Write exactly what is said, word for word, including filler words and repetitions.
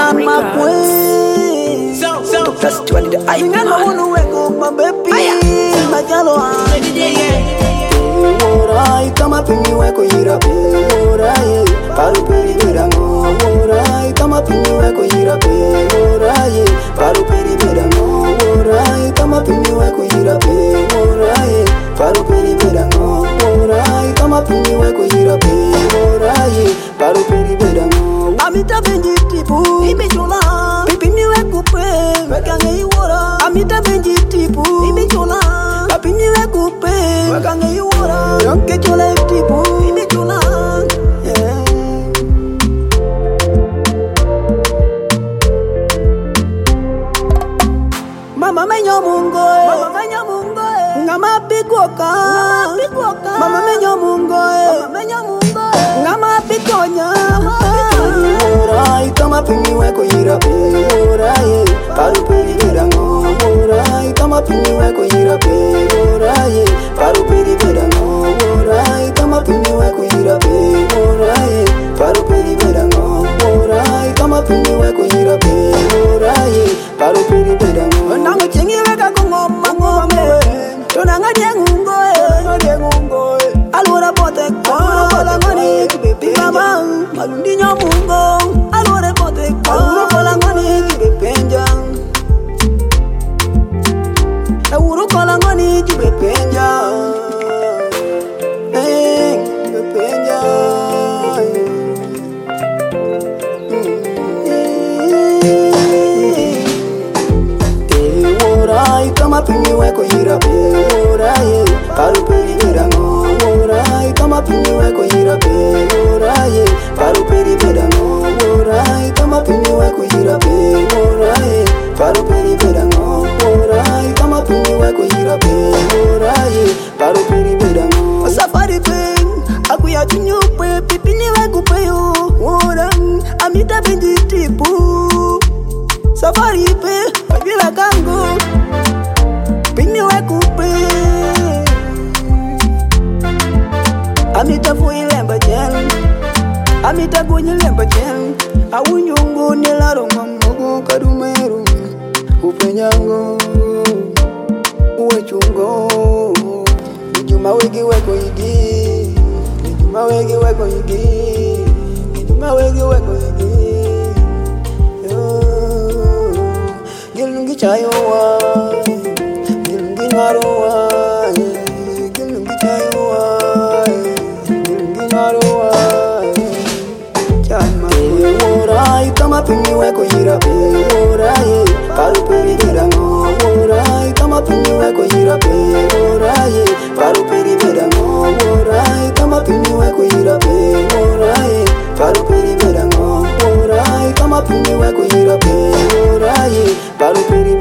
my queen. So, so, to plus two the I man I wanna wake up my baby my jalo orai kama pini weko irabe orai paru peri berango orai kama pini weko irabe orai paru peri berango orai kama pini weko irabe orai paru peri berango orai kama pini weko irabe orai paru peri berango amita benji tipu imechula pipini weko pe wekange iwora amita benji tipu imechula pipini weko pe wekange iwora yonke chula tipu imechula yeah. Mama menyo mungo mama menyo mungo ngama pikoka ngama pikoka mama menyo mungo mama menyo mungo ngama pikonya orai kama pini weko irabe orai paru peri berango orai kama pini weko irabe orai paru peri berango orai kama pini weko irabe orai paru peri berango orai kama pini weko irabe orai paru peri berango nango chingi weka ngoma ngome tonanga diengungo diengungo alura pote alura pola ngoni kibepe mama malundi nyamungo alura pote alura pola ngoni kibepenja alura pola ngoni kibepenja eh kibepenja kama pini weko irabe orai paru peri berango orai kama pini weko irabe orai paru peri berango orai kama pini weko irabe orai paru peri berango orai kama pini weko irabe orai paru peri berango safari pen akuya chinyupe pipini weko peyo orai amita benji tipu safari pe bila kango pini wekupe amita fuilemba jen amita kunyilemba jen awunyungu nilaro mamugu kadumeru upenyango uwechungo ijuma wegi weko igi ijuma wegi weko igi ijuma wegi weko igi gilungi chayowa Maroa, gilungi chayoa, gilungi maroa. Chama orai kama pini weko irabe orai paru peri berango orai kama pini weko irabe orai paru peri berango orai kama pini weko irabe orai paru peri berango orai kama pini weko irabe orai paru peri